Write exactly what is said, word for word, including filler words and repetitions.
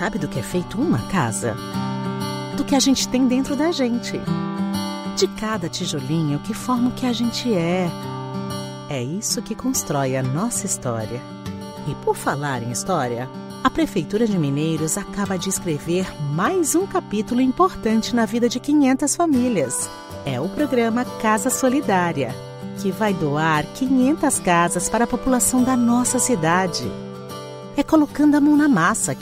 sabe do que é feito uma casa? Do que a gente tem dentro da gente. De cada tijolinho que forma o que a gente é. É isso que constrói a nossa história. E por falar em história, a Prefeitura de Mineiros acaba de escrever mais um capítulo importante na vida de quinhentas famílias. É o programa Casa Solidária, que vai doar quinhentas casas para a população da nossa cidade. É colocando a mão na massa